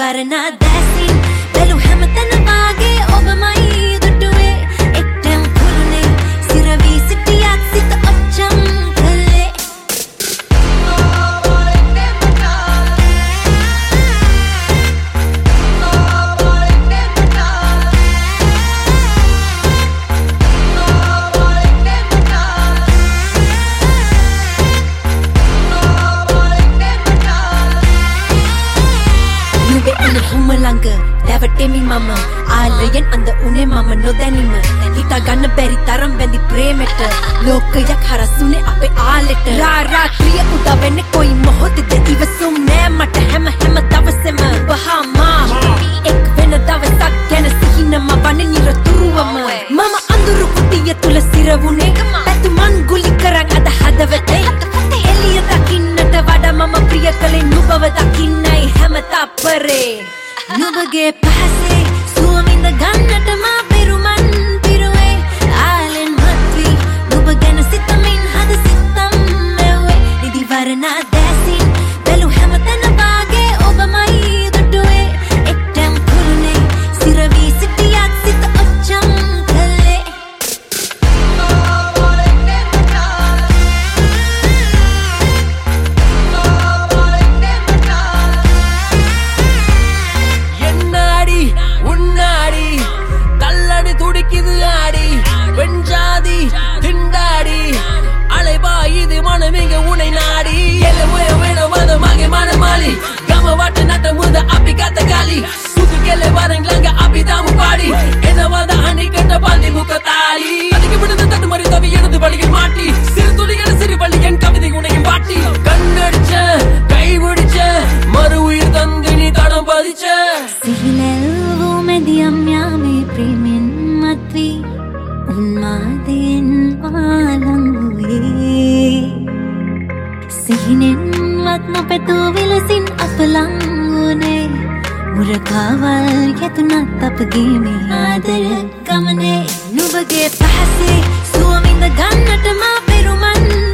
වරනා දැසින් බැලු හැමතැන වාගේ ඔබමයි දුටුවේ එක්ටම් කුරුනේ සිරවී සිටියක් සිත ඔච්චම් කළේ Humalanga දැවටෙමි මම ආලයෙන් අඳ උනේ මම නොදැනීම හිතා ගන්න බැරි තරම් බැඳි ප්‍රේමෙට ලෝකයක් හරසුනේ අපේ ආලෙට රාත්‍රිය උදා වෙන්නේ කොයි මොහොතේද ඉවසුම් නෑ මට හැම දවසෙම වහමා එක් වෙන දවසක් ගැන සිහිනම වන්නේ නිරතුරුවම මම අඳුරු කුටිය තුල සිරවුනේ පැතුමන් ගුලි කරන් අද හදවතේ එළිය දකින්නට වඩා මම ප්‍රිය කලේ නුඹව දකින්නයි හැම තප්පරේ නුඹගේ පහසේ සුවමින්ද ගන්නට මා පෙරුමන් පිරුවේ ආලෙන් මත්වී නුඹ ගැන සිතමින් හද සිතම් මෙව්වේ නිදි වරනා දැසින් බැලු හැමතැන වාගේ ඔබමයි දුටුවේ එක්ටම් කුරුනේ සිරවී සිටියක් සිත ඔච්චම් කළේ துடிக்குது ஆடி வெஞ்சாதி திண்டாடி அலைபாயுது மனமிங்க உனை நாடி வேண மகை மனமாளி கம வாட்டு நட்ட முத அப்பி காத்த காலி சுத்துக்கெல்ல வரங்களாங்க அப்பி தாமு பாடி என்ன வந்த அணி கட்ட பாண்டி முக்கத்தாளி அதுக்கு விடுந்த தட்டு மாதிரி தவி எனது வழியில் மாட்டி சிறு துளிகள் சிறு பள்ளி என் கவிதை உனையும் பாட்டி கண்ணடிச்ச கை பிடிச்ச மறு உயிர் தந்து நீ தடம் பதிச்ச சிகிலெல்வோ மெதியம் யாமே பிரேமின் matvi unmaden walanguye sihinen wat nopetu vilasin apalangune murakawal yatunat apge me adar gamane nubage pahase suwaminda gannata ma peruman